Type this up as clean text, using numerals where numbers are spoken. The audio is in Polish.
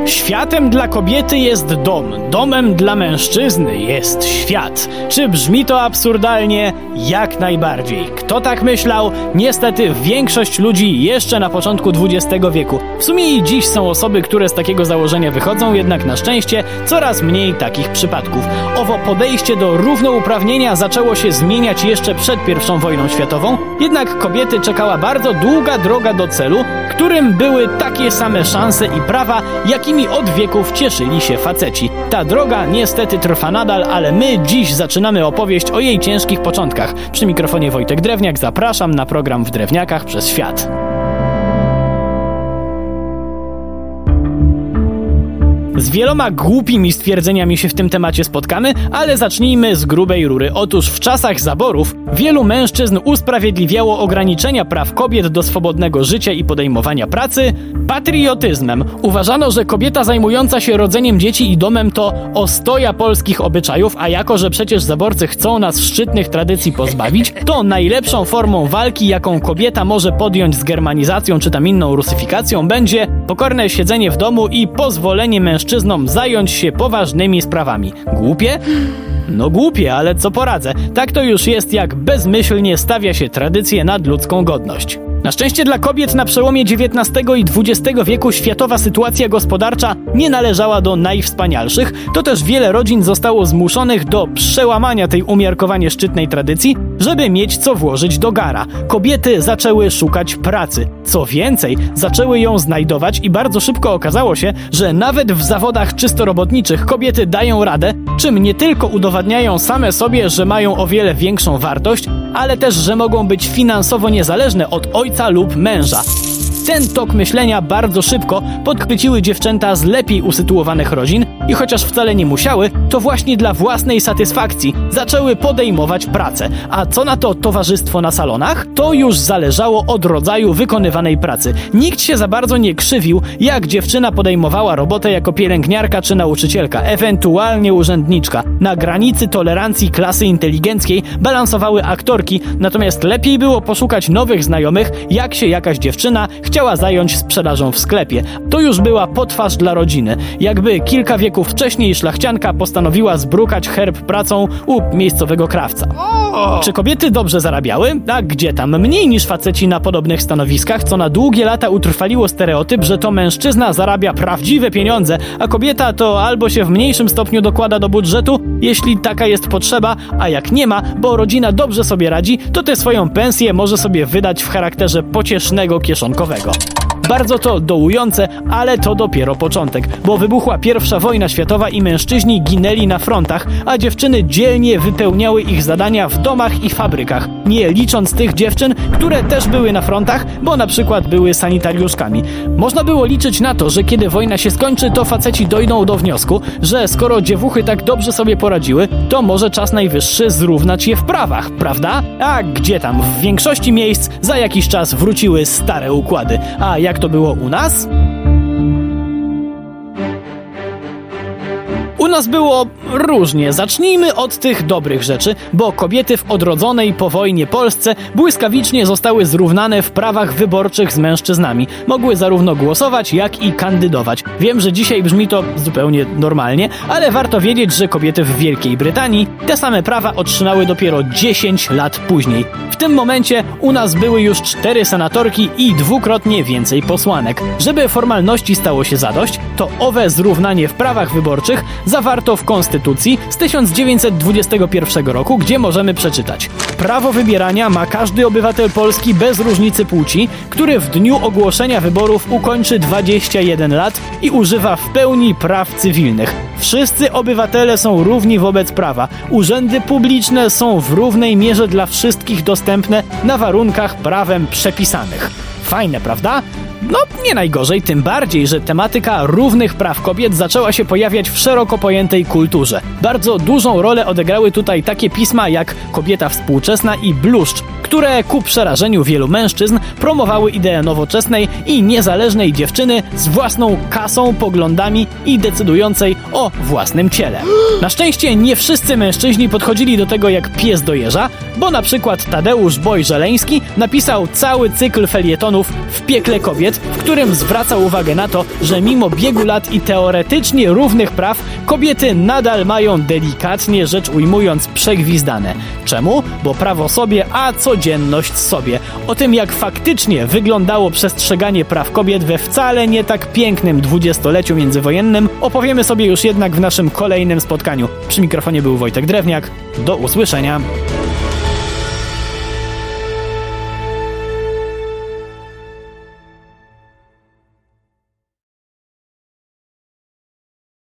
Światem dla kobiety jest dom, domem dla mężczyzny jest świat. Czy brzmi to absurdalnie? Jak najbardziej. Kto tak myślał? Niestety większość ludzi jeszcze na początku XX wieku. W sumie i dziś są osoby, które z takiego założenia wychodzą, jednak na szczęście coraz mniej takich przypadków. Owo podejście do równouprawnienia zaczęło się zmieniać jeszcze przed I wojną światową, jednak kobiety czekała bardzo długa droga do celu, którym były takie same szanse i prawa, jakimi od wieków cieszyli się faceci. Ta droga niestety trwa nadal, ale my dziś zaczynamy opowieść o jej ciężkich początkach. Przy mikrofonie Wojtek Drewniak, zapraszam na program W Drewniakach przez świat. Z wieloma głupimi stwierdzeniami się w tym temacie spotkamy, ale zacznijmy z grubej rury. Otóż w czasach zaborów wielu mężczyzn usprawiedliwiało ograniczenia praw kobiet do swobodnego życia i podejmowania pracy patriotyzmem. Uważano, że kobieta zajmująca się rodzeniem dzieci i domem to ostoja polskich obyczajów, a jako, że przecież zaborcy chcą nas szczytnych tradycji pozbawić, to najlepszą formą walki, jaką kobieta może podjąć z germanizacją czy tam inną rusyfikacją, będzie pokorne siedzenie w domu i pozwolenie mężczyznom zająć się poważnymi sprawami. Głupie? No głupie, ale co poradzę. Tak to już jest, jak bezmyślnie stawia się tradycję nad ludzką godność. Na szczęście dla kobiet na przełomie XIX i XX wieku światowa sytuacja gospodarcza nie należała do najwspanialszych, to też wiele rodzin zostało zmuszonych do przełamania tej umiarkowanie szczytnej tradycji, żeby mieć co włożyć do gara. Kobiety zaczęły szukać pracy. Co więcej, zaczęły ją znajdować i bardzo szybko okazało się, że nawet w zawodach czysto robotniczych kobiety dają radę, czym nie tylko udowadniają same sobie, że mają o wiele większą wartość, ale też, że mogą być finansowo niezależne od ojca lub męża. Ten tok myślenia bardzo szybko podchwyciły dziewczęta z lepiej usytuowanych rodzin i chociaż wcale nie musiały, to właśnie dla własnej satysfakcji zaczęły podejmować pracę. A co na to towarzystwo na salonach? To już zależało od rodzaju wykonywanej pracy. Nikt się za bardzo nie krzywił, jak dziewczyna podejmowała robotę jako pielęgniarka czy nauczycielka, ewentualnie urzędniczka. Na granicy tolerancji klasy inteligenckiej balansowały aktorki, natomiast lepiej było poszukać nowych znajomych, jak się jakaś dziewczyna chciała zająć sprzedażą w sklepie. To już była potwarz dla rodziny. Jakby kilka wieków wcześniej szlachcianka postanowiła zbrukać herb pracą u miejscowego krawca. Czy kobiety dobrze zarabiały? A gdzie tam? Mniej niż faceci na podobnych stanowiskach, co na długie lata utrwaliło stereotyp, że to mężczyzna zarabia prawdziwe pieniądze, a kobieta to albo się w mniejszym stopniu dokłada do budżetu, jeśli taka jest potrzeba, a jak nie ma, bo rodzina dobrze sobie radzi, to tę swoją pensję może sobie wydać w charakterze pociesznego kieszonkowego. Bardzo to dołujące, ale to dopiero początek, bo wybuchła I wojna światowa i mężczyźni ginęli na frontach, a dziewczyny dzielnie wypełniały ich zadania w domach i fabrykach, nie licząc tych dziewczyn, które też były na frontach, bo na przykład były sanitariuszkami. Można było liczyć na to, że kiedy wojna się skończy, to faceci dojdą do wniosku, że skoro dziewuchy tak dobrze sobie poradziły, to może czas najwyższy zrównać je w prawach, prawda? A gdzie tam? W większości miejsc za jakiś czas wróciły stare układy. A jak to było u nas? U nas było różnie. Zacznijmy od tych dobrych rzeczy, bo kobiety w odrodzonej po wojnie Polsce błyskawicznie zostały zrównane w prawach wyborczych z mężczyznami. Mogły zarówno głosować, jak i kandydować. Wiem, że dzisiaj brzmi to zupełnie normalnie, ale warto wiedzieć, że kobiety w Wielkiej Brytanii te same prawa otrzymały dopiero 10 lat później. W tym momencie u nas były już 4 senatorki i dwukrotnie więcej posłanek. Żeby formalności stało się zadość, to owe zrównanie w prawach wyborczych zawarto w Konstytucji z 1921 roku, gdzie możemy przeczytać: prawo wybierania ma każdy obywatel Polski bez różnicy płci, który w dniu ogłoszenia wyborów ukończy 21 lat i używa w pełni praw cywilnych. Wszyscy obywatele są równi wobec prawa. Urzędy publiczne są w równej mierze dla wszystkich dostępne na warunkach prawem przepisanych. Fajne, prawda? No, nie najgorzej, tym bardziej, że tematyka równych praw kobiet zaczęła się pojawiać w szeroko pojętej kulturze. Bardzo dużą rolę odegrały tutaj takie pisma jak Kobieta Współczesna i Bluszcz, które ku przerażeniu wielu mężczyzn promowały ideę nowoczesnej i niezależnej dziewczyny z własną kasą, poglądami i decydującej o własnym ciele. Na szczęście nie wszyscy mężczyźni podchodzili do tego jak pies do jeża, bo na przykład Tadeusz Boj-Żeleński napisał cały cykl felietonów W piekle kobiet, kobiet, w którym zwraca uwagę na to, że mimo biegu lat i teoretycznie równych praw, kobiety nadal mają, delikatnie rzecz ujmując, przegwizdane. Czemu? Bo prawo sobie, a codzienność sobie. O tym, jak faktycznie wyglądało przestrzeganie praw kobiet we wcale nie tak pięknym dwudziestoleciu międzywojennym, opowiemy sobie już jednak w naszym kolejnym spotkaniu. Przy mikrofonie był Wojtek Drewniak. Do usłyszenia.